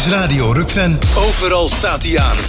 is Radio Rukven. Overal staat hij aan.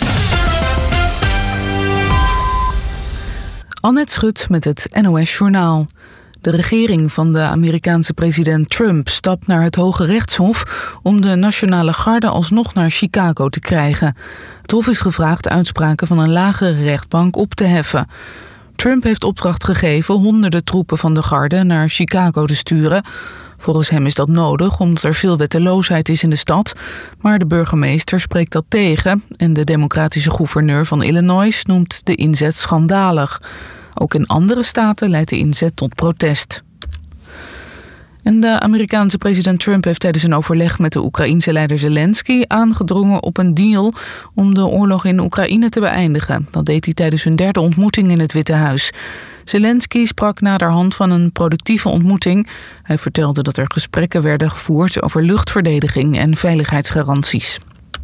Annette Schut met het NOS Journaal. De regering van de Amerikaanse president Trump stapt naar het Hoge Rechtshof om de Nationale Garde alsnog naar Chicago te krijgen. Het hof is gevraagd uitspraken van een lagere rechtbank op te heffen. Trump heeft opdracht gegeven honderden troepen van de garde naar Chicago te sturen. Volgens hem is dat nodig omdat er veel wetteloosheid is in de stad. Maar de burgemeester spreekt dat tegen en de democratische gouverneur van Illinois noemt de inzet schandalig. Ook in andere staten leidt de inzet tot protest. En de Amerikaanse president Trump heeft tijdens een overleg met de Oekraïense leider Zelensky aangedrongen op een deal om de oorlog in Oekraïne te beëindigen. Dat deed hij tijdens hun derde ontmoeting in het Witte Huis. Zelensky sprak naderhand van een productieve ontmoeting. Hij vertelde dat er gesprekken werden gevoerd over luchtverdediging en veiligheidsgaranties.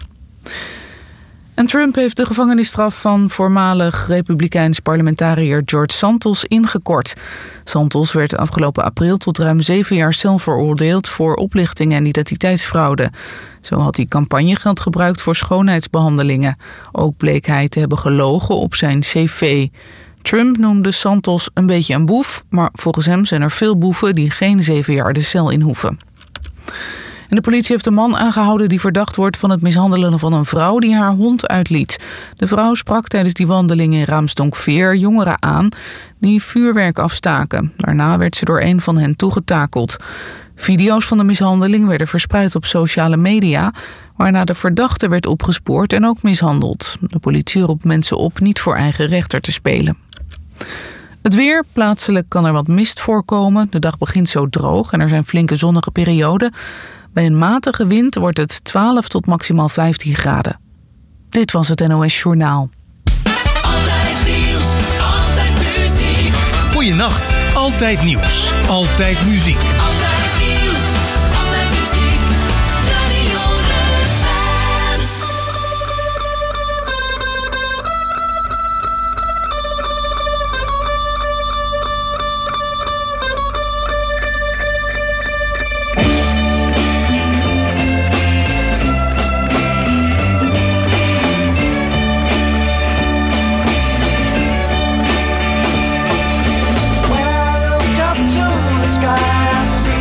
En Trump heeft de gevangenisstraf van voormalig Republikeins parlementariër George Santos ingekort. Santos werd afgelopen april tot ruim 7 jaar cel veroordeeld voor oplichting en identiteitsfraude. Zo had hij campagnegeld gebruikt voor schoonheidsbehandelingen. Ook bleek hij te hebben gelogen op zijn cv. Trump noemde Santos een beetje een boef, maar volgens hem zijn er veel boeven die geen 7 jaar de cel in hoeven. En de politie heeft een man aangehouden die verdacht wordt van het mishandelen van een vrouw die haar hond uitliet. De vrouw sprak tijdens die wandeling in Raamsdonk-Veer jongeren aan die vuurwerk afstaken. Daarna werd ze door een van hen toegetakeld. Video's van de mishandeling werden verspreid op sociale media, waarna de verdachte werd opgespoord en ook mishandeld. De politie roept mensen op niet voor eigen rechter te spelen. Het weer, plaatselijk kan er wat mist voorkomen. De dag begint zo droog en er zijn flinke zonnige perioden. Bij een matige wind wordt het 12 tot maximaal 15 graden. Dit was het NOS Journaal. Altijd nieuws, altijd muziek. Goeienacht, altijd nieuws, altijd muziek. Altijd nieuws, altijd muziek. Radio Rukven. When I look up to the sky, I see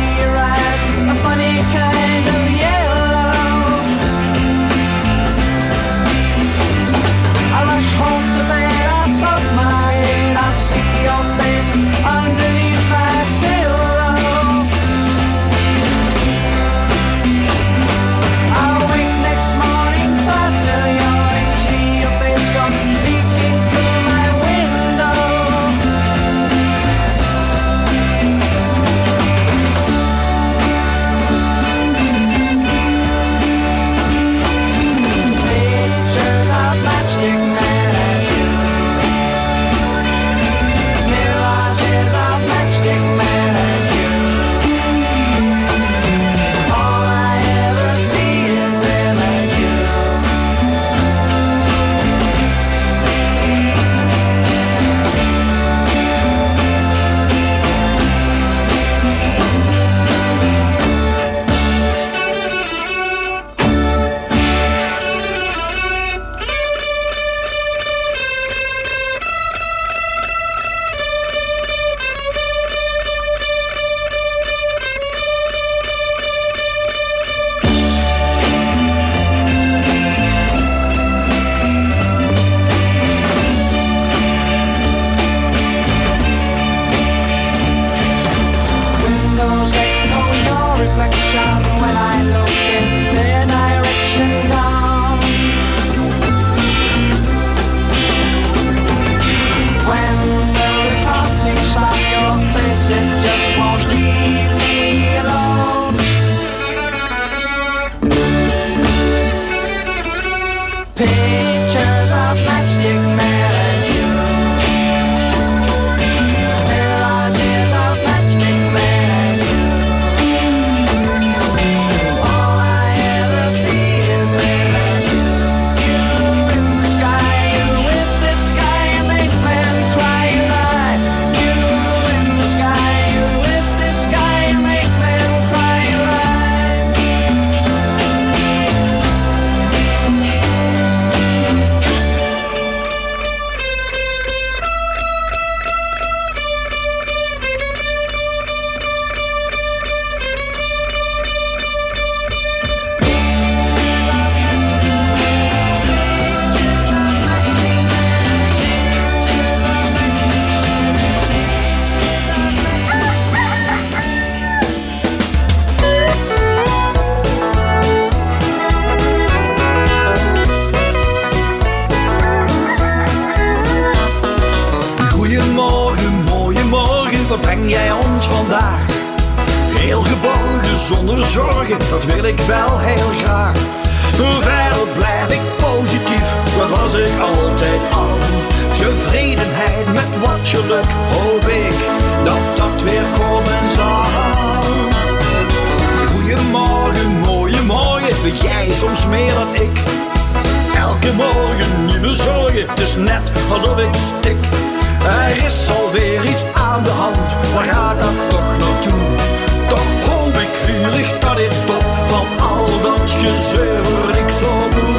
zonder zorgen, dat wil ik wel heel graag. Wel blijf ik positief, dat was ik altijd al. Tevredenheid met wat geluk, hoop ik dat dat weer komen zal. Goeiemorgen, mooie morgen, weet jij soms meer dan ik. Elke morgen nieuwe zorgen, het is net alsof ik stik. Er is alweer iets aan de hand, waar gaat dat toch naartoe? Toch hoop ik vurig dat dit stopt, van al dat gezeur word ik zo moe.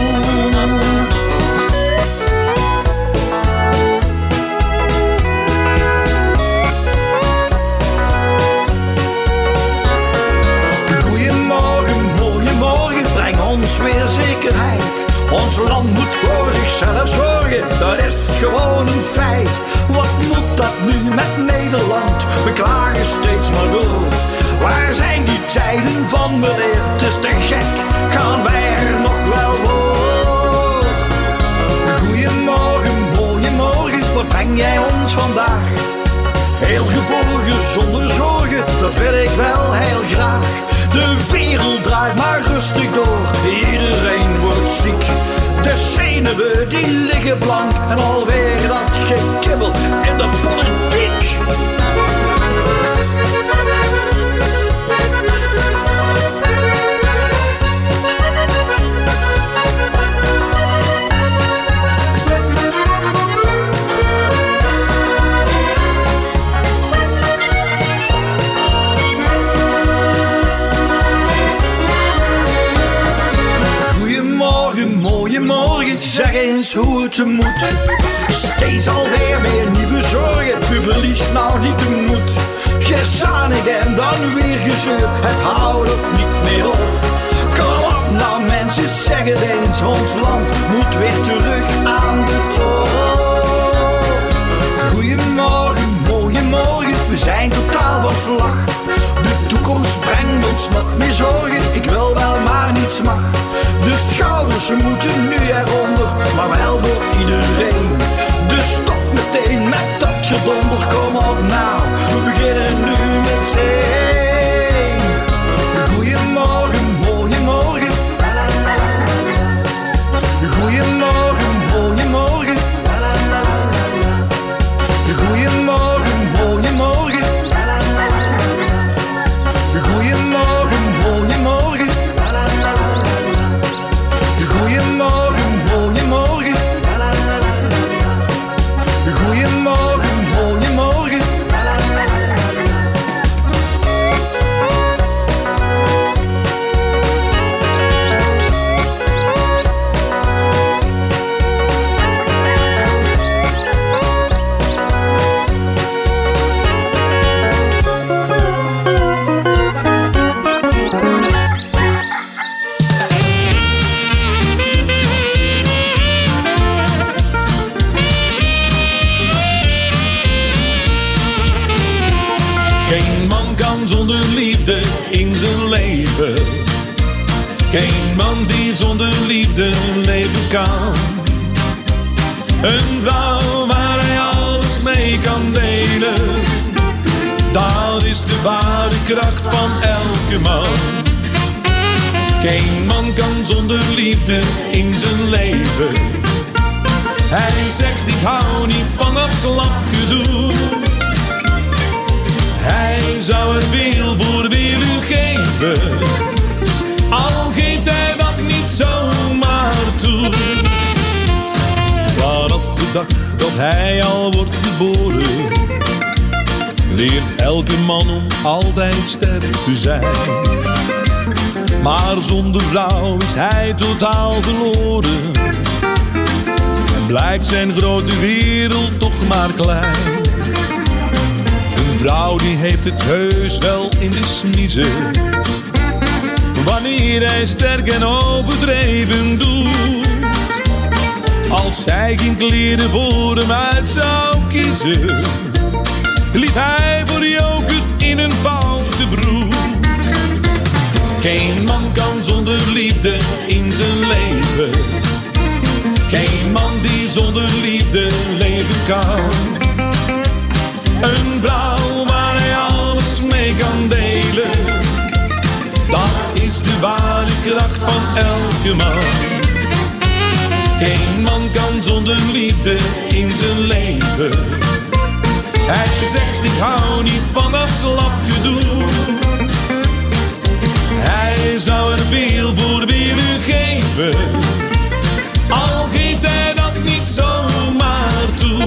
Goeiemorgen, mooie morgen, breng ons weer zekerheid. Ons land moet voor zichzelf zorgen, dat is gewoon een feit. Wat moet dat nu met Nederland? We klagen steeds maar door. Waar zijn die tijden van weleer? Het is te gek, gaan wij er nog wel voor? Goeiemorgen, mooie morgen, wat breng jij ons vandaag? Heel geborgen, zonder zorgen, dat wil ik wel heel graag. De wereld draait maar rustig door, iedereen wordt ziek. De zenuwen die liggen blank en alweer dat gekibbel in de politiek. Zeg eens hoe het moet. Steeds alweer meer nieuwe zorgen. U verliest nou niet de moed. Gezanig en dan weer gezeur. Het houdt ook niet meer op. Kom op nou mensen, zeg het eens. Ons land moet weer terug aan de top. Goeiemorgen, mooie morgen. We zijn totaal van slag. De toekomst brengt ons nog meer zorgen. Ik wil wel maar niets mag. De schouders moeten nu eronder, maar wel door iedereen. Dus stop meteen met dat gedonder, kom op nou, we beginnen nu meteen. Goeiemorgen, mooie morgen. Goeiemorgen, mooie morgen. Goeiemorgen, mooie morgen. Goeiemorgen, mooie morgen. Goeiemorgen, mooie morgen. Goeiemorgen, mooie morgen. Geen man kan zonder liefde in zijn leven. Geen man die zonder liefde leven kan. Een vrouw waar hij alles mee kan delen. Dat is de ware kracht van elke man. Geen man kan zonder liefde in zijn leven. Hij zegt ik hou niet van dat slapgedoe. Hij zou er veel voor willen geven, al geeft hij dat niet zomaar toe. Vanaf de dag dat hij al wordt geboren, leert elke man om altijd sterk te zijn. Maar zonder vrouw is hij totaal verloren en blijkt zijn grote wereld toch maar klein. Een vrouw die heeft het heus wel in de smiezen, wanneer hij sterk en overdreven doet. Als zij geen kleren voor hem uit zou kiezen, liep hij voor joker in een foute broek. Geen man kan zonder liefde in zijn leven. Geen man die zonder liefde leven kan. Een vrouw waar hij alles mee kan delen. is de ware kracht van elke man. Geen man kan zonder liefde in zijn leven. Hij zegt ik hou niet van dat slap gedoe. Hij zou er veel voor willen geven, al geeft hij dat niet zomaar toe.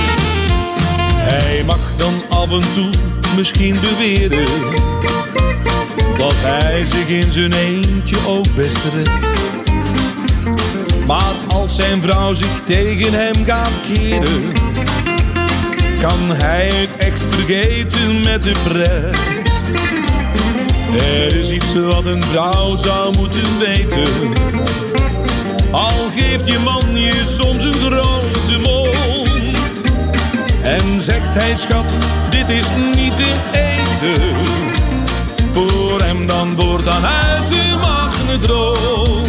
Hij mag dan af en toe misschien beweren dat hij zich in zijn eentje ook best redt. Maar als zijn vrouw zich tegen hem gaat keren, kan hij het echt vergeten met de pret. Er is iets wat een vrouw zou moeten weten, al geeft je man je soms een grote mond. En zegt hij schat, dit is niet te eten, voor hem dan voortaan uit de magnetron.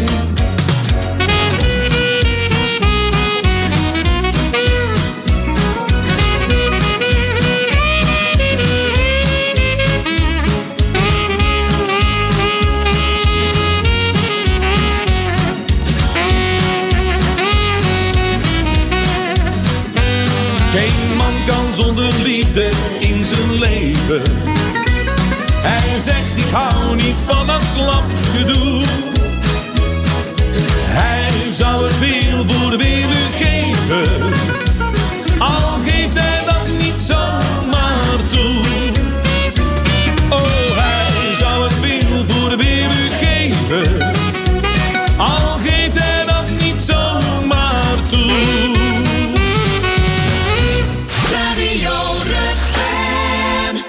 Geen man kan zonder liefde in zijn leven. Hij zegt ik hou niet van dat slap gedoe. Hij zou er veel voor willen geven, al geeft hij dat niet zomaar toe. Oh, hij zou er veel voor willen geven, al geeft hij dat niet zomaar toe. Radio Rukven.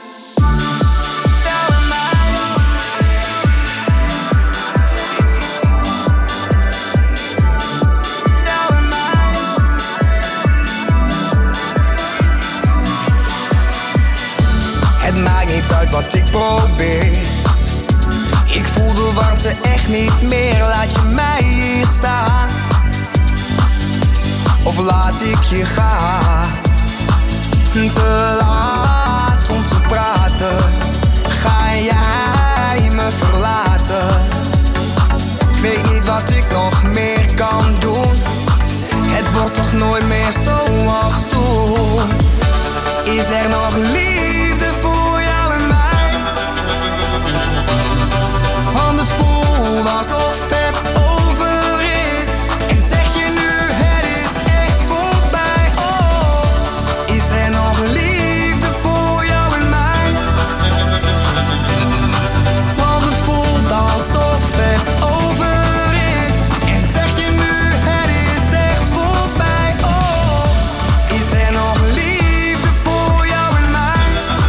Het maakt niet uit wat ik probeer, ik voel de warmte echt niet meer. Laat je mij hier staan, of laat ik je gaan. Te laat om te praten, ga jij me verlaten. Ik weet niet wat ik nog meer kan doen, het wordt toch nooit meer zoals toen. Is er nog liefde voor jou en mij? Want het voelt alsof het over is. En zeg je nu het is echt voorbij, oh. Is er nog liefde voor jou en mij? Want het voelt alsof het over is. En zeg je nu het is echt voorbij, oh. Is er nog liefde voor jou en mij?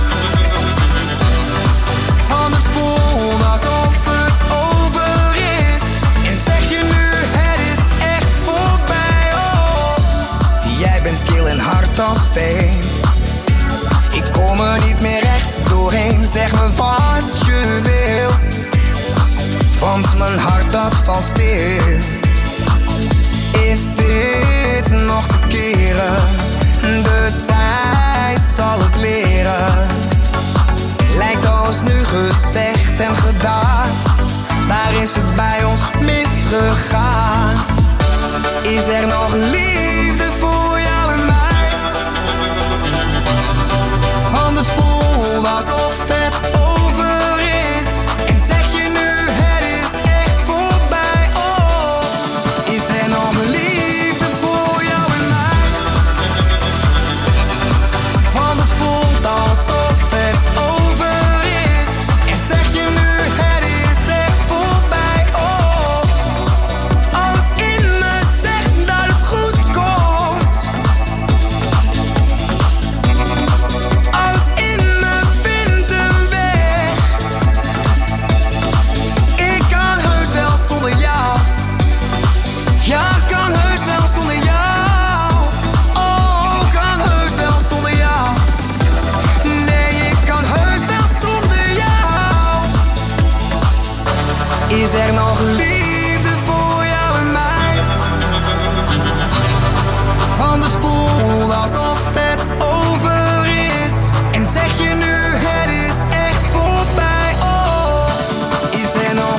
Want het voelt alsof het over is. En zeg je nu het is echt voorbij, oh. Jij bent kil en hard als steen, ik kom er niet meer recht doorheen. Zeg me wat je wil, want mijn hart dat valt stil. Is dit nog te keren? De tijd zal het leren. Lijkt als nu gezegd en gedaan, maar is het bij ons misgegaan? Is er nog liefde voor jou en mij? Want het voelt alsof het over is. En zeg je nu het is echt voorbij, oh. Is er nog liefde voor jou en mij? Want het voelt alsof het over is. En zeg je nu het is echt voorbij, oh. Alles in me zegt dat het goed komt. Alles in me vindt een weg. Ik kan heus wel zonder jou. Ja, kan heus wel zonder jou. Oh, kan heus wel zonder jou. Nee, ik kan heus wel zonder jou. Is er nog liefde voor jou en mij? Want het voelt alsof het over is. En zeg je nu het is echt voorbij, oh. Is er nog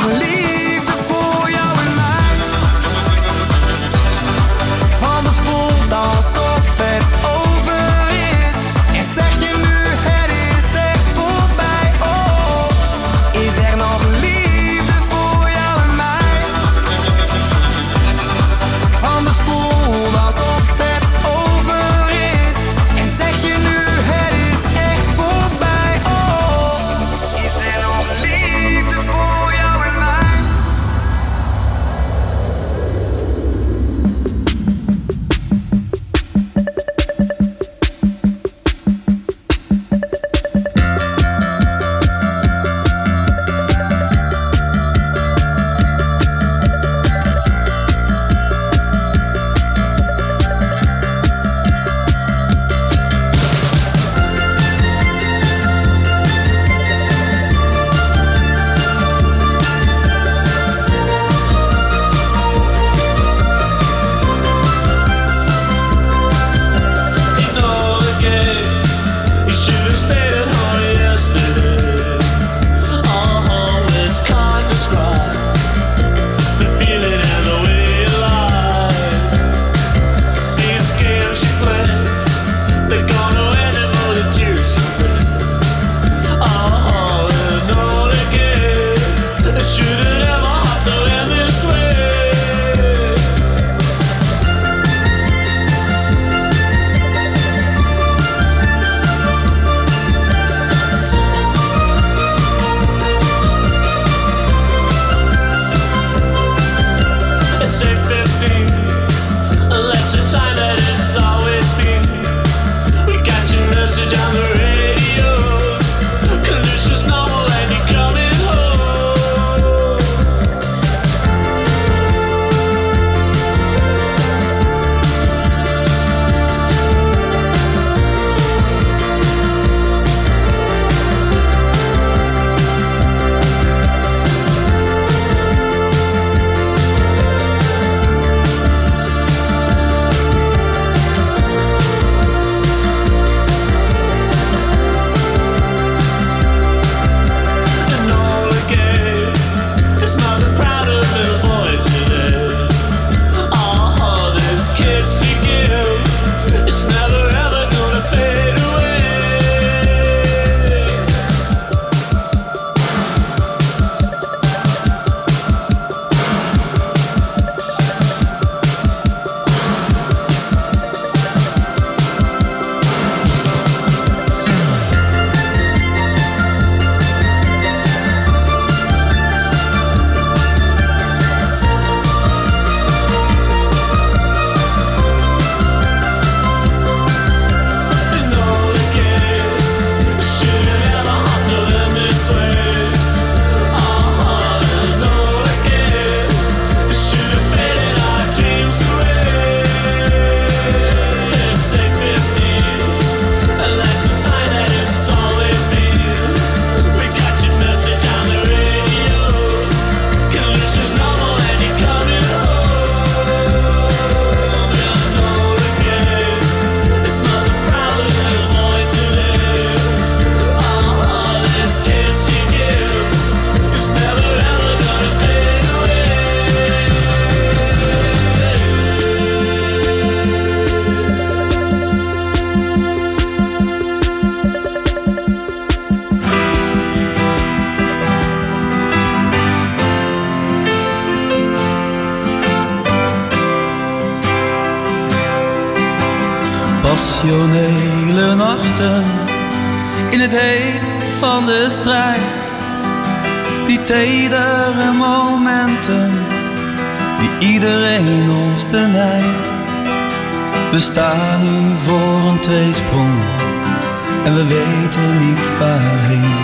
Passionele nachten in het heetst van de strijd. Die tedere momenten die iedereen ons benijdt. We staan nu voor een tweesprong en we weten niet waarheen.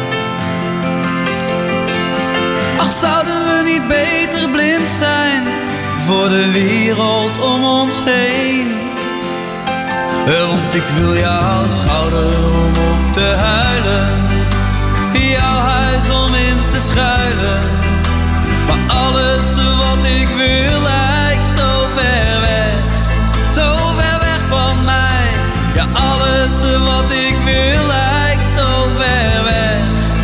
Ach, zouden we niet beter blind zijn voor de wereld om ons heen? Want ik wil jouw schouder om op te huilen, jouw huis om in te schuilen. Maar alles wat ik wil lijkt zo ver weg van mij. Ja, alles wat ik wil lijkt zo ver weg.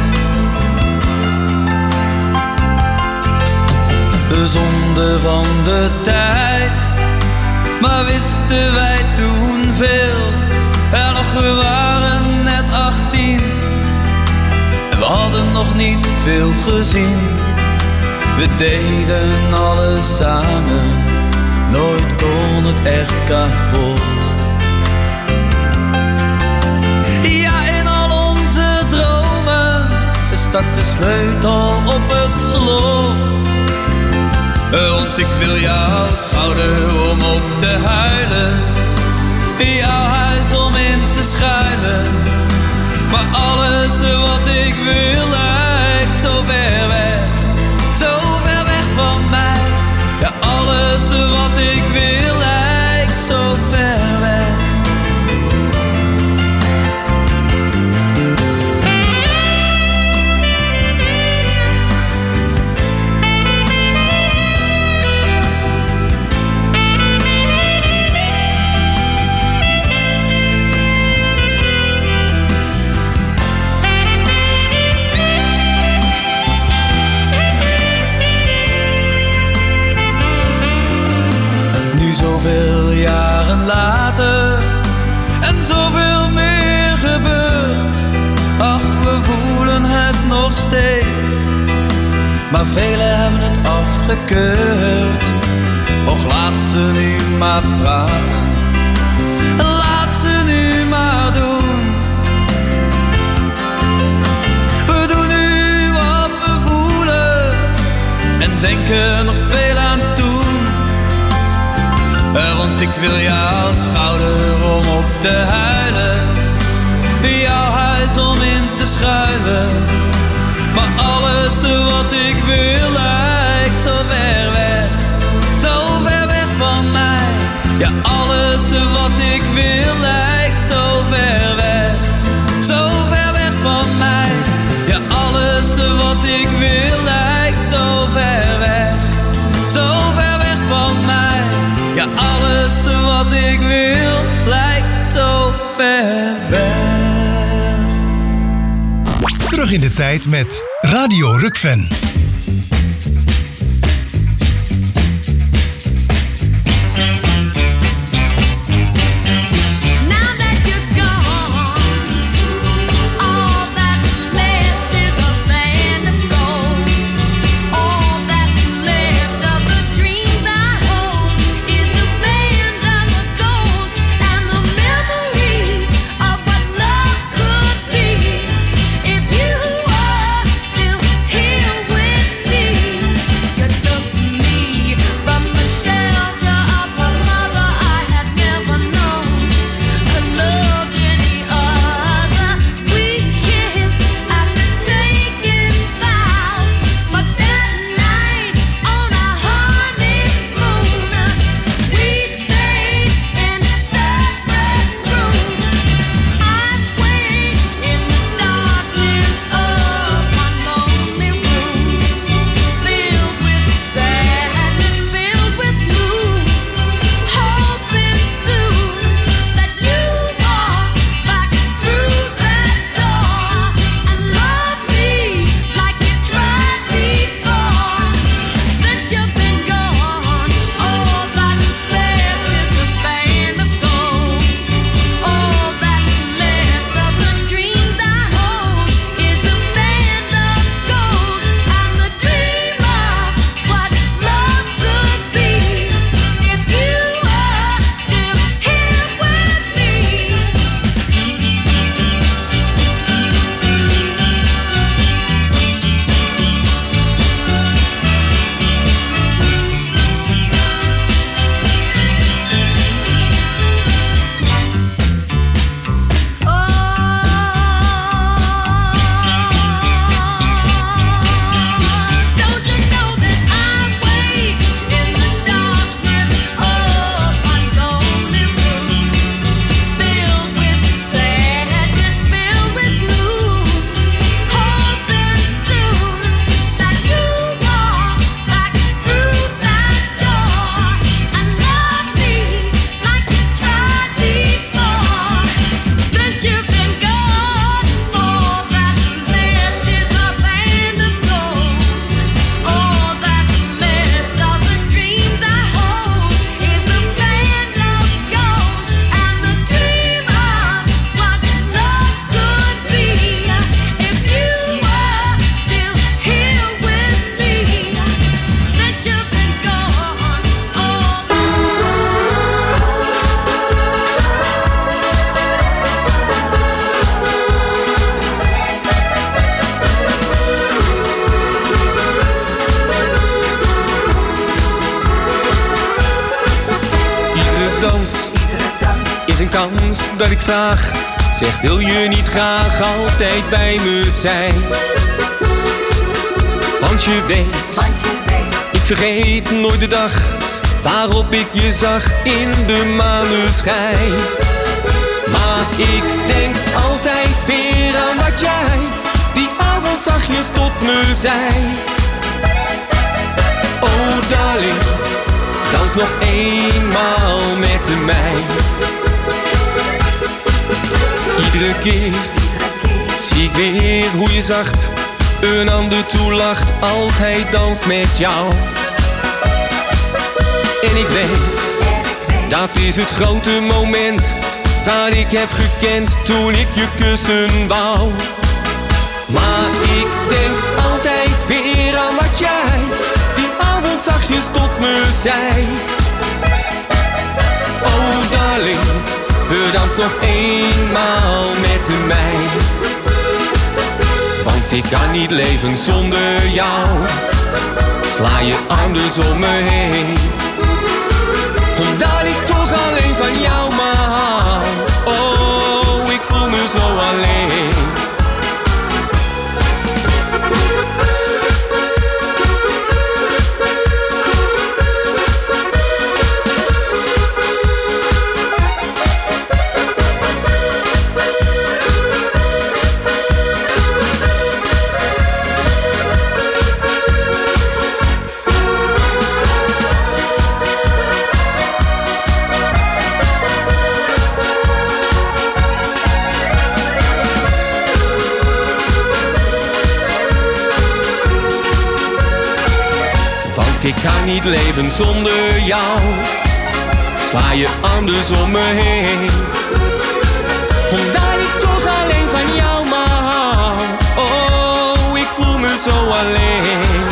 De zonde van de tijd, maar wisten wij toen veel. En nog, we waren net 18 en we hadden nog niet veel gezien. We deden alles samen, nooit kon het echt kapot. Ja, in al onze dromen stak de sleutel op het slot. Want ik wil jouw schouder om op te huilen, jouw huis om in te schuilen. Maar alles wat ik wil lijkt zo ver weg van mij. Ja, alles wat ik wil lijkt zo ver weg. Zoveel jaren later en zoveel meer gebeurt. Ach, we voelen het nog steeds, maar velen hebben het afgekeurd. Och, laat ze nu maar praten, laat ze nu maar doen. We doen nu wat we voelen en denken nog veel aan toe. Want ik wil jouw schouder om op te huilen, jouw huis om in te schuilen. Maar alles wat ik wil lijkt zo ver weg van mij. Ja, alles wat ik wil lijkt zo ver weg van mij. Ja, alles wat ik wil lijkt zo ver weg van mij. Ja, alles wat ik wil lijkt zo ver weg. Terug in de tijd met Radio Rukven. If you are still here with kans dat ik vraag. Zeg, wil je niet graag altijd bij me zijn? Want je weet, ik vergeet nooit de dag waarop ik je zag in de maneschijn. Maar ik denk altijd weer aan wat jij die avond zachtjes tot me zei. Oh darling, dans nog eenmaal met mij. Iedere keer zie ik weer hoe je zacht een ander toelacht als hij danst met jou. En ik weet, dat is het grote moment dat ik heb gekend toen ik je kussen wou. Maar ik denk altijd weer aan wat jij die avond zachtjes tot me zei. Oh darling, dans nog eenmaal met mij. Want ik kan niet leven zonder jou. Sla je arm dus om me heen, omdat ik toch alleen van jou maar hou. Oh, ik voel me zo alleen. Ik kan niet leven zonder jou. Sla je arm dus om me heen, omdat ik toch alleen van jou maar hou. Oh, ik voel me zo alleen.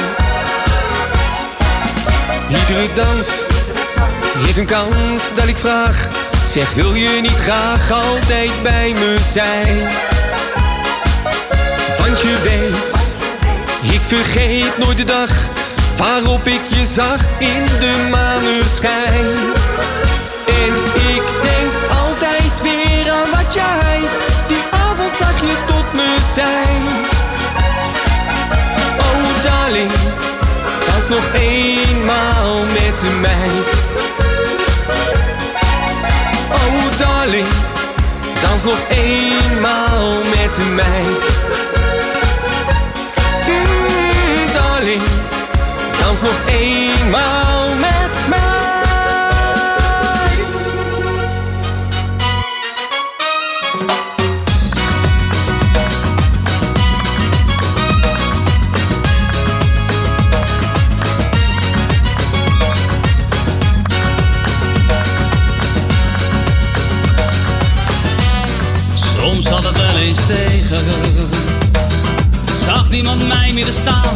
Iedere dans is een kans dat ik vraag. Zeg, wil je niet graag altijd bij me zijn? Want je weet, ik vergeet nooit de dag waarop ik je zag in de maneschijn. En ik denk altijd weer aan wat jij die avond zachtjes tot me zei. Oh darling, dans nog eenmaal met mij. Oh darling, dans nog eenmaal met mij. Darling, dans nog eenmaal met mij. Soms zat het wel eens tegen, zag niemand mij meer staan.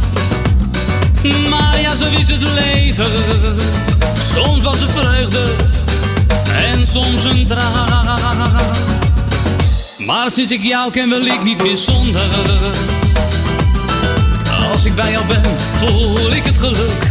Maar ja, zo is het leven. Soms was het vreugde en soms een traan. Maar sinds ik jou ken wil ik niet meer zonder. Als ik bij jou ben, voel ik het geluk.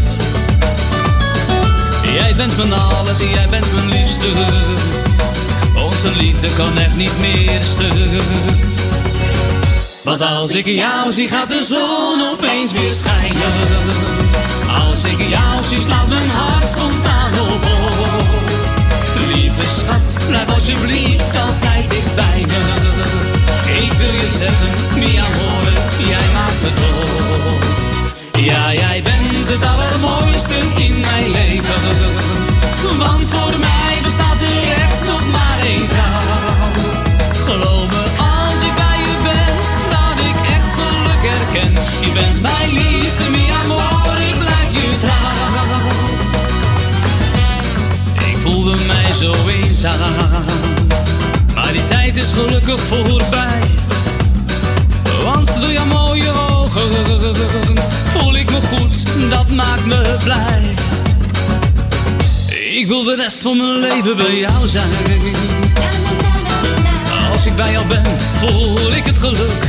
Jij bent mijn alles en jij bent mijn liefste. Onze liefde kan echt niet meer stuk. Want als ik jou zie gaat de zon opeens weer schijnen. Als ik jou zie slaat mijn hart spontaan op hol. Lieve schat, blijf alsjeblieft altijd dicht bij me. Ik wil je zeggen, mi amore, jij maakt me dol. Ja, jij bent het allermooiste in mijn leven. Want voor mij bestaat er echt nog maar één vrouw. Geloof me als ik bij je ben, dat ik echt geluk herken. Je bent mijn liefste, mi amore, ik blijf je trouw. Ik voelde mij zo eenzaam, maar die tijd is gelukkig voorbij. Want door jouw mooie ogen voel ik me goed, dat maakt me blij. Ik wil de rest van mijn leven bij jou zijn. Als ik bij jou ben, voel ik het geluk.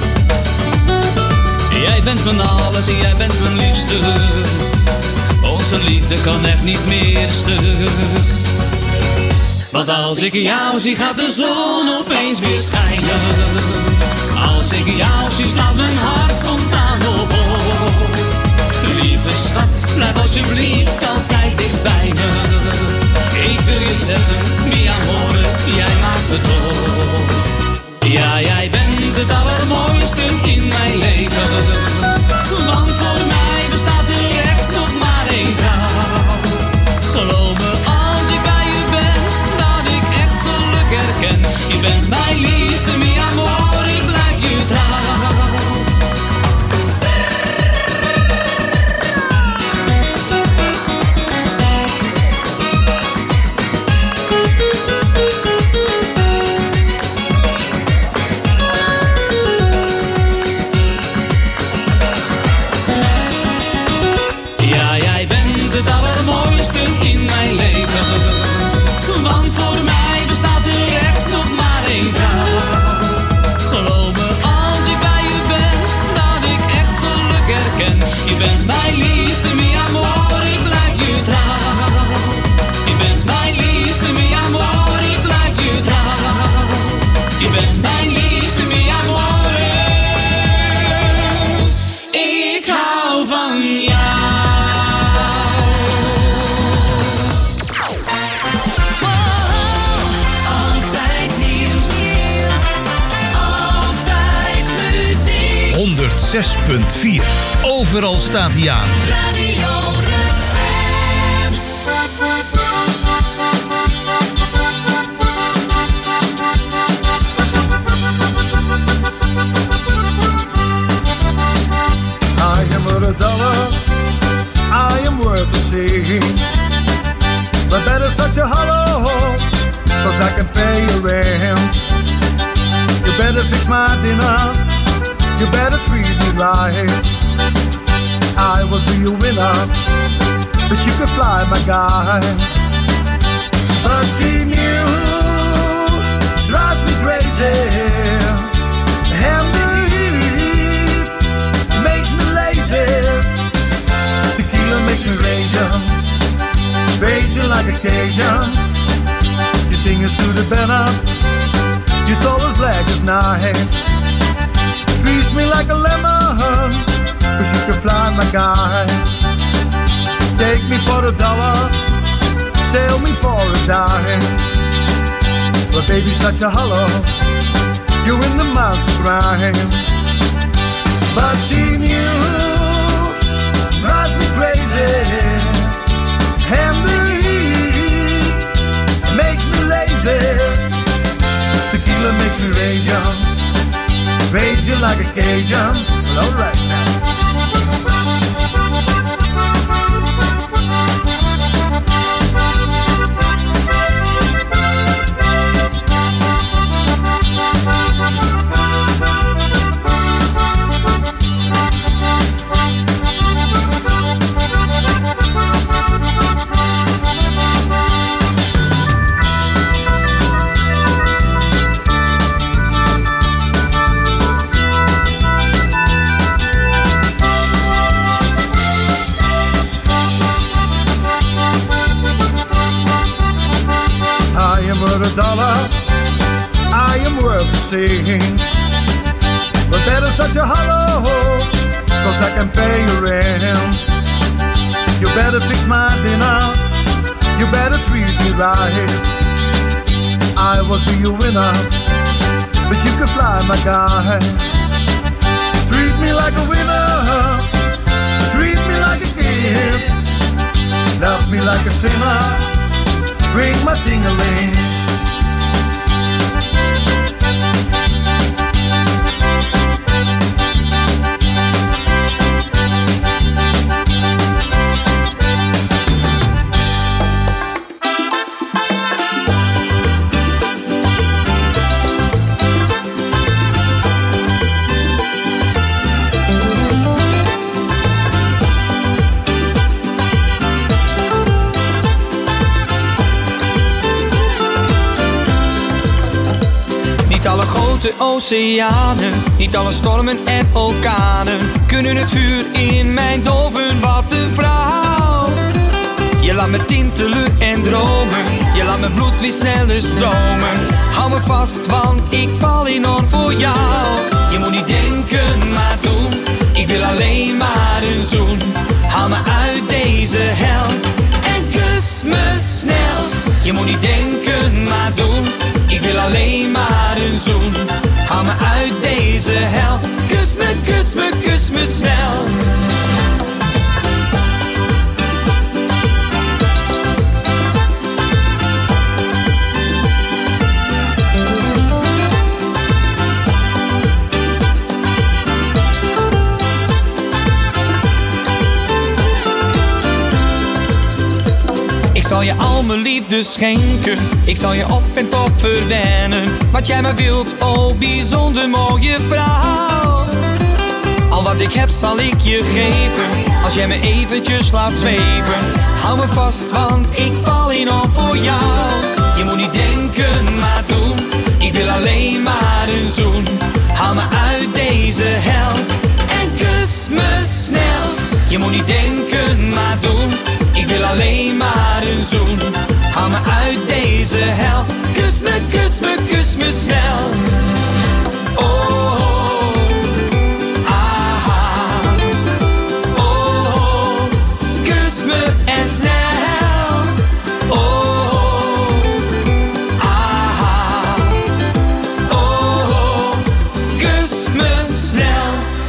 Jij bent mijn alles en jij bent mijn liefste. Onze liefde kan echt niet meer stuk. Want als ik jou zie gaat de zon opeens weer schijnen. Als ik jou zie slaat mijn hart spontaan op hol. Lieve schat, blijf alsjeblieft altijd dicht bij me. Ik wil je zeggen, mi amore, jij maakt me dol. Ja, jij bent het allermooiste in mijn leven. Want voor mij bestaat er echt nog maar één vrouw. Geloof me als ik bij je ben, dat ik echt geluk herken. Je bent mijn liefste, mi amore, ik blijf je trouw. Het allermooiste in mijn leven. Want voor mij bestaat er echt nog maar één vrouw. Geloof me als ik bij je ben, dat ik echt geluk herken. Je bent mijn liefste, mi amor, ik blijf je trouw. Je bent mijn liefste, mi amor, ik blijf je trouw. Je bent mijn liefste, mi amor. Ik hou van jou. Altijd nieuws. Altijd muziek. 106.4. Overal staat hij aan. Radio Rukven. I am worth a dollar, I am worth a seeing. But better such a hollow, cause I can pay your rent. You better fix my dinner, you better treat me right. I was be a winner, but you could fly my guy. But seeing you drives me crazy. And the heat makes me lazy. Tequila makes me raging like a Cajun. You sing us through the banner, your soul is black as night. Squeeze me like a lemon, cause you can fly my guy. Take me for $1, sail me for a dime. But baby, such a hollow, you're in the mouth of crime. But seeing you drives me crazy. And the heat makes me lazy. Tequila makes me raging like a Cajun. Well, alright now. $1, I am worth a seeing. But better such a hollow, cause I can pay your rent. You better fix my dinner, you better treat me right. I was be a winner, but you could fly my guy. Treat me like a winner, treat me like a king. Love me like a sinner, bring my ting-a-ling. De oceanen, niet alle stormen en orkanen kunnen het vuur in mijn doven. Wat een vrouw. Je laat me tintelen en dromen, Je laat mijn bloed weer sneller stromen. Hou me vast, want ik val enorm voor jou. Je moet niet denken, maar doen. Ik wil alleen maar een zoen. Haal me uit deze hel en kus me snel. Je moet niet denken, maar doen. Ik wil alleen maar een zoen. Haal me uit deze hel. Kus me, kus me, kus me snel. Ik zal je al mijn liefde schenken. Ik zal je op en top verwennen. Wat jij maar wilt, oh bijzonder mooie vrouw. Al wat ik heb zal ik je geven. Als jij me eventjes laat zweven. Hou me vast, want ik val enorm voor jou. Je moet niet denken, maar doen. Ik wil alleen maar een zoen. Haal me uit deze hel en kus me snel. Je moet niet denken, maar doen. Ik wil alleen maar een zoen. Haal me uit deze hel. Kus me, kus me, kus me snel. Oh, aha. Oh, kus me en snel. Oh, aha. Oh, kus me snel.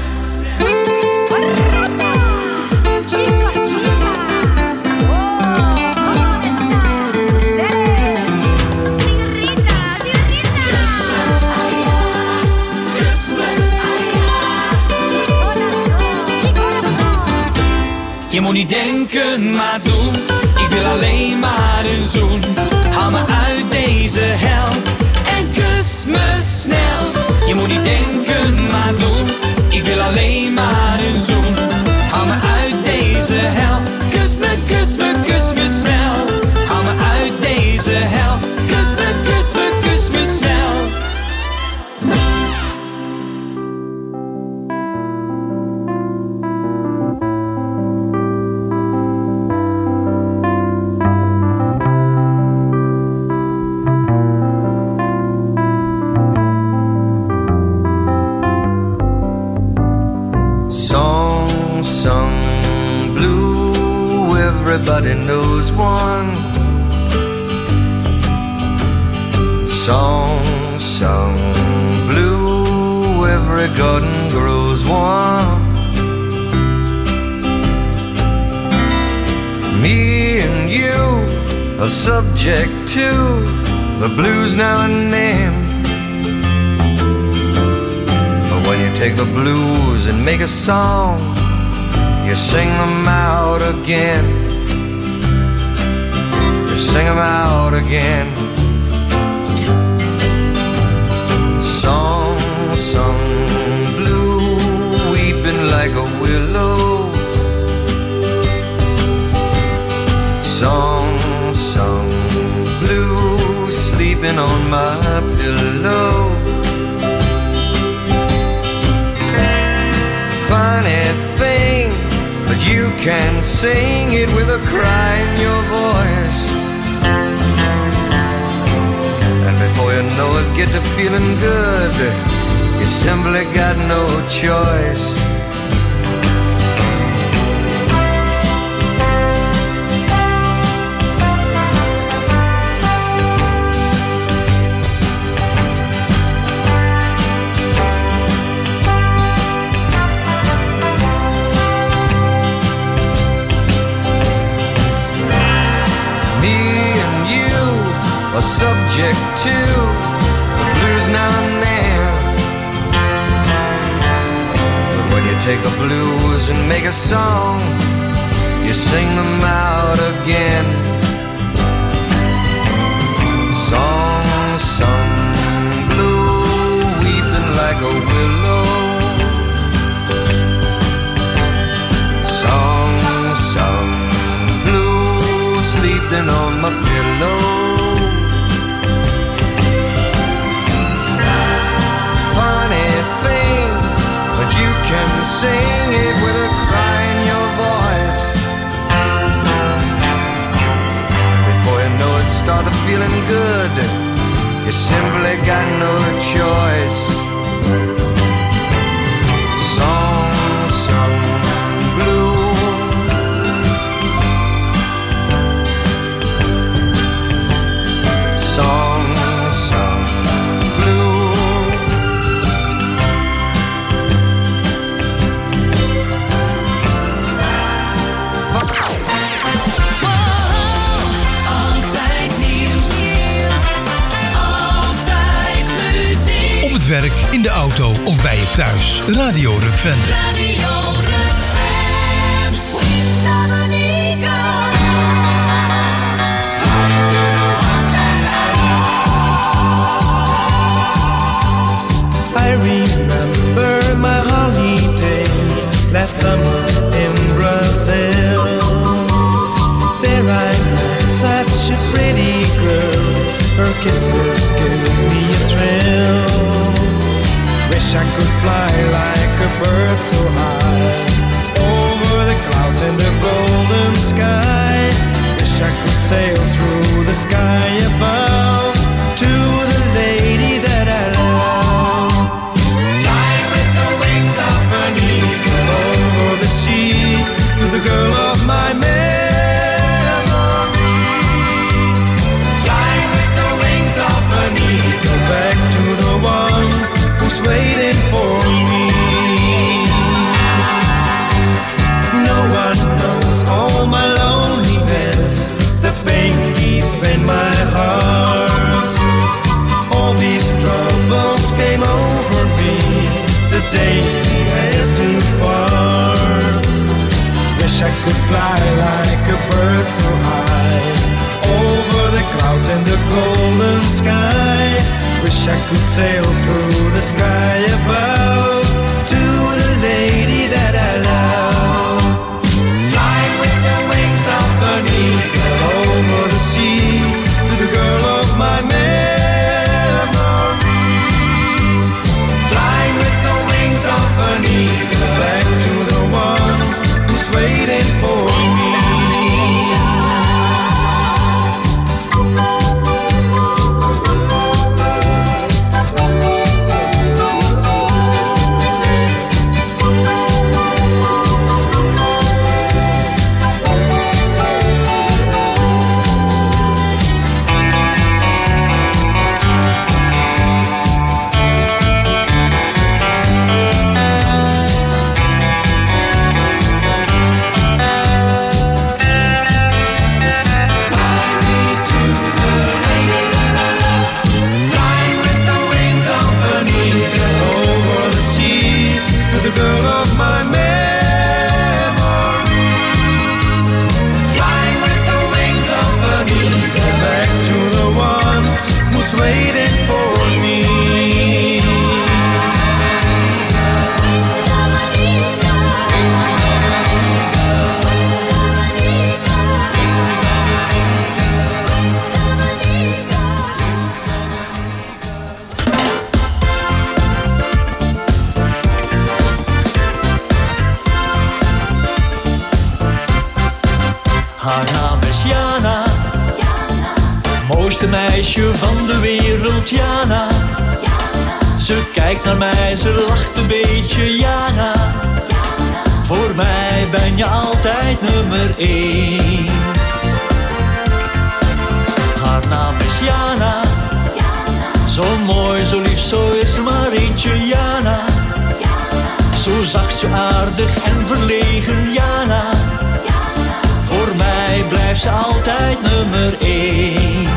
Je moet niet denken, maar doen. Ik wil alleen maar een zoen. Haal me uit deze hel en kus me snel. Je moet niet denken, maar doen. Ik wil alleen maar een zoen. Haal me uit deze hel. Kus me, kus me, kus me snel. Haal me uit deze hel. Kus me, kus me, kus me snel. Everybody knows one song sung blue. Every garden grows one. Me and you are subject to the blues now and then. But when you take the blues and make a song, you sing them out again. Sing them out again. Song sung blue, weeping like a willow. Song sung blue, sleeping on my pillow. Funny thing, but you can sing it with a cry in your voice. And before you know it, get to feeling good. You simply got no choice. Subject to the blues now and then. But when you take the blues and make a song, you sing them out again. Song sung blue, weeping like a willow. Song sung blue, sleeping on my pillow. Can sing it with a cry in your voice. simply got no choice. Song blue. Song blue. Op het werk, in de auto of bij je thuis. Radio Rukven. Radio Rukven. Wings of an eagle. I remember my holiday last summer in Brazil. There I met such a pretty girl. Her kisses gave me a thrill. Wish I could fly like a bird so high over the clouds and the golden sky. Wish I could sail through the sky above to the lady that I love. Fly with the wings of an eagle over the sea to the girl of my memory. Fly with the wings of an eagle back to the one who's waiting for me. No one knows all my loneliness, the pain deep in my heart. All these troubles came over me the day we had to part. Wish I could fly like a bird so high over the clouds and the golden sky. Wish I could sail through the sky above to the lady that I love. Fly with the wings of an eagle over the sea to the girl of my memory. Fly with the wings of an eagle back to the one who's waiting for me. Waiting for me. Wings of an eagle. Wings of an eagle. Wings of an eagle. Wings of an eagle. Haar naam is Jana. Mooiste meisje van de wereld, Jana. Ze kijkt naar mij, ze lacht een beetje, Jana. Voor mij ben je altijd nummer 1. Haar naam is Jana. Zo mooi, zo lief, zo is er maar eentje, Jana. Zo zacht, zo aardig en verlegen, Jana. Voor mij blijft ze altijd nummer 1.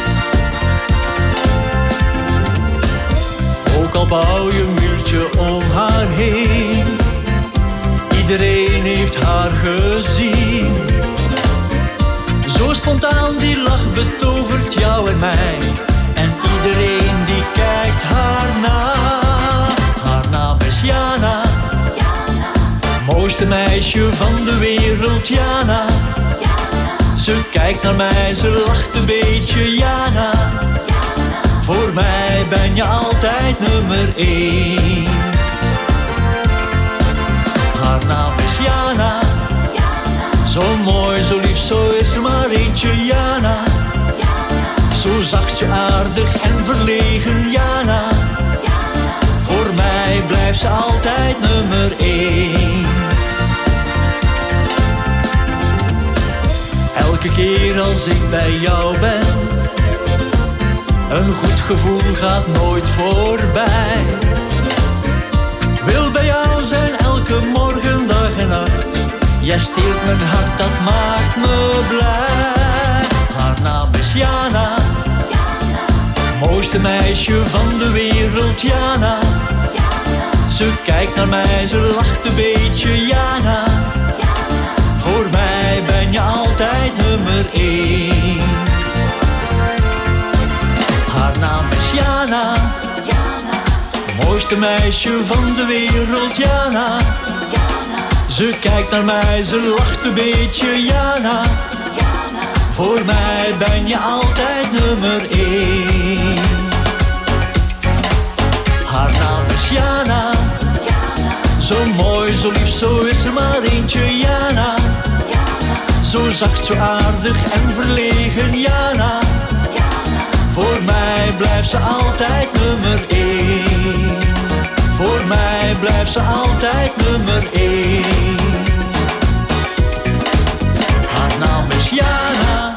Ook al bouw je een muurtje om haar heen, iedereen heeft haar gezien. Zo spontaan die lach betovert jou en mij, en iedereen die kijkt haar na. Haar naam is Jana. Mooiste meisje van de wereld, Jana. Ze kijkt naar mij, ze lacht een beetje, Jana. Voor mij ben je altijd nummer 1. Haar naam is Jana. Zo mooi, zo lief, zo is er maar eentje, Jana. Zo zachtje, aardig en verlegen, Jana. Voor mij blijft ze altijd nummer 1. Elke keer als ik bij jou ben, een goed gevoel gaat nooit voorbij. Wil bij jou zijn elke morgen, dag en nacht. Jij steelt mijn hart, dat maakt me blij. Haar naam is Jana, mooiste meisje van de wereld, Jana. Ze kijkt naar mij, ze lacht een beetje, Jana. Voor mij ben je altijd nummer 1. Haar naam is Jana, mooiste meisje van de wereld, Jana. Ze kijkt naar mij, ze lacht een beetje, Jana. Voor mij ben je altijd nummer 1. Haar naam is Jana, zo mooi, zo lief, zo is er maar eentje, Jana. Zo zacht, zo aardig en verlegen, Jana. Voor mij blijft ze altijd nummer 1. Voor mij blijft ze altijd nummer 1. Haar naam is Jana.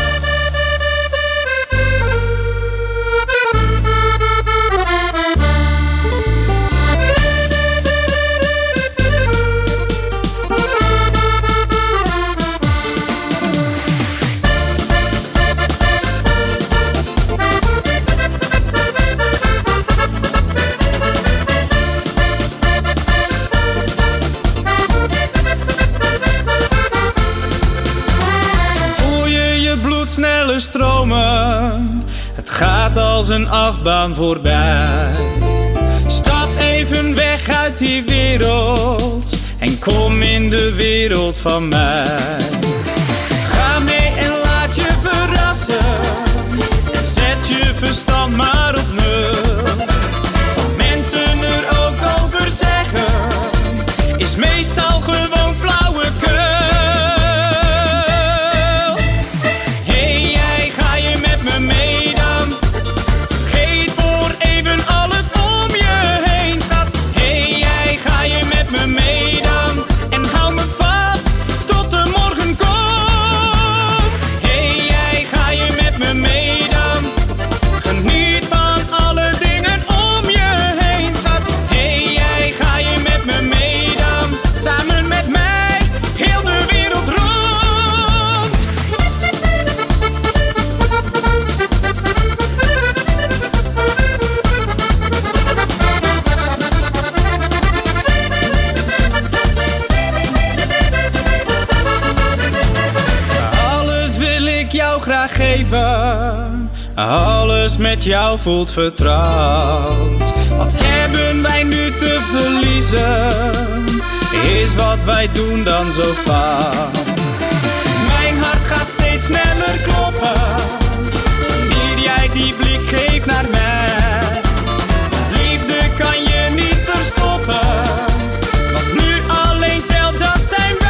Stromen, het gaat als een achtbaan voorbij. Stap even weg uit die wereld en kom in de wereld van mij. Ga mee en laat je verrassen en zet je verstand maar op nul. Wat mensen er ook over zeggen is meestal gewoon flauwekul. Alles met jou voelt vertrouwd. Wat hebben wij nu te verliezen? Is wat wij doen dan zo fout? Mijn hart gaat steeds sneller kloppen wanneer jij die blik geeft naar mij. Liefde kan je niet verstoppen. Wat nu alleen telt, dat zijn wij.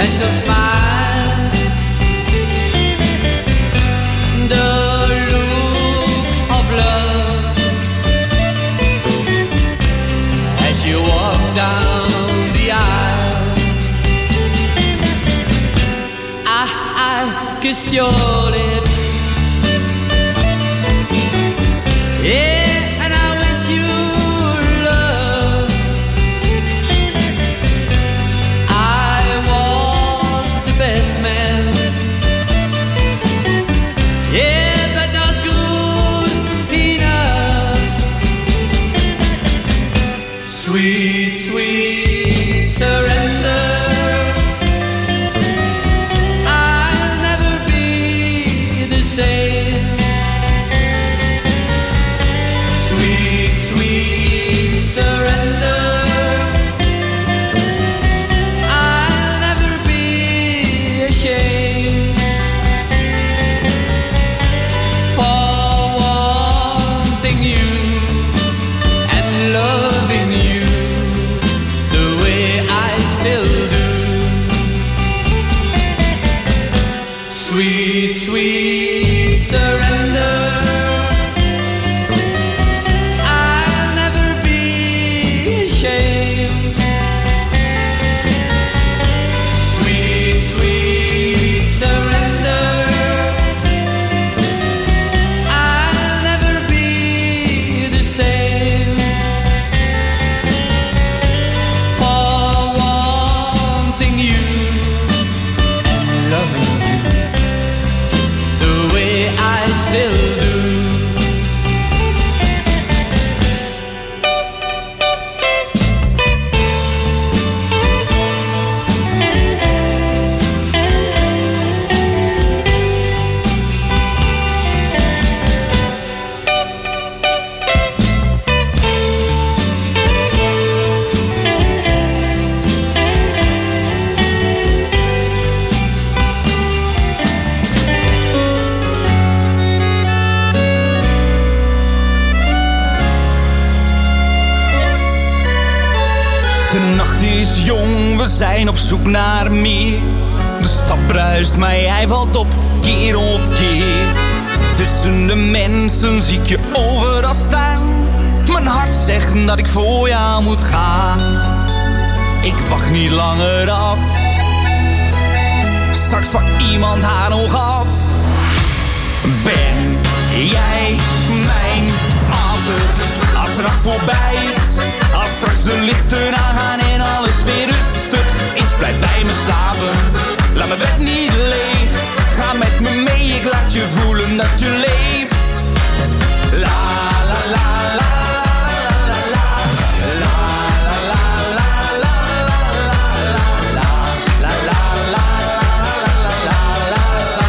and she'll smile. The look of love as you walk down the aisle. I kissed your lips. Yeah, and I wished you love. I was the best man. Yeah, but not good enough. Sweet, sweet surrender. I'll never be the same. Sweet, sweet surrender. I'll never be ashamed for wanting you and loving you the way I still do. Sweet, sweet surrender. I'll never be ashamed. Sweet, sweet surrender. I'll never be the same for wanting you and loving you the way I still do. De nacht is jong, we zijn op zoek naar meer. De stad bruist, maar jij valt op, keer op keer. Tussen de mensen zie ik je overal staan. Mijn hart zegt dat ik voor jou moet gaan. Ik wacht niet langer af. Straks pakt iemand haar nog af. Ben jij mijn after? Als de nacht voorbij is, als straks de lichten aangaan en alles weer rustig is, blijf bij me slapen, laat mijn bed niet leeg. Ga met me mee, ik laat je voelen dat je leeft. La la la la la la la la la la la la la la.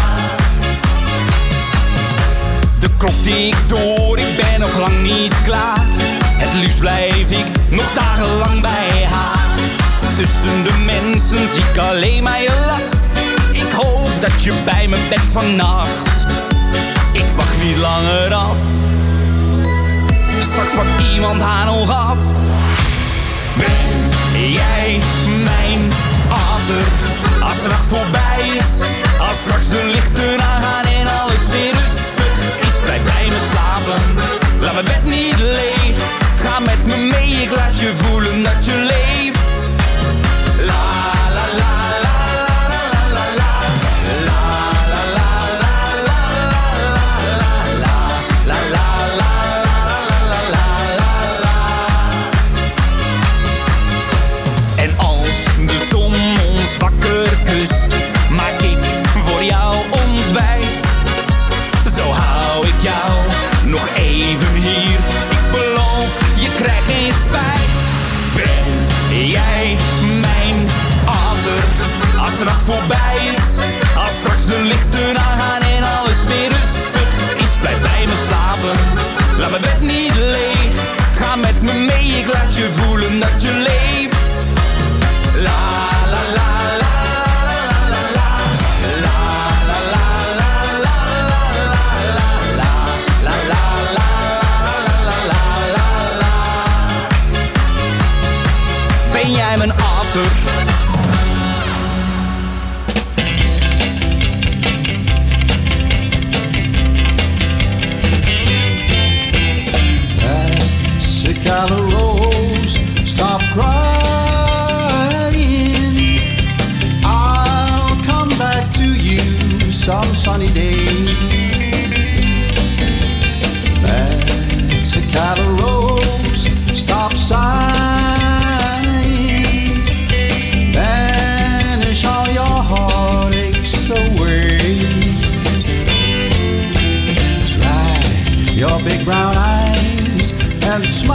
De klok tikt door, ik ben nog lang niet klaar. Het liefst blijf ik nog dagenlang bij haar. Tussen de mensen zie ik alleen maar je lach. Ik hoop dat je bij me bent vannacht. Ik wacht niet langer af. Straks pakt iemand haar nog af. Ben jij mijn after? Als de nacht voorbij is, als straks de lichten aangaan en alles weer rustig is, blijf bij me slapen, laat mijn bed niet leeg. Ga met me mee, ik laat je voelen dat je leeft. La la la la la la la la la la la la la la. En als de zon ons wakker kust, maak ik voor jou ontbijt. Zo hou ik jou nog even hier. Ik beloof, je krijgt geen spijt. Ben jij mijn after? Als de nacht voorbij is, als straks de lichten aangaan en alles weer rustig is, blijf bij me slapen, laat mijn bed niet leeg. Ga met me mee, ik laat je voelen dat je leeft. La la la la la la la la la la la la la la la la. Ben jij mijn after? some sunny day. Mexicato Rose, stop sign, vanish all your heartaches away. Dry your big brown eyes and smile.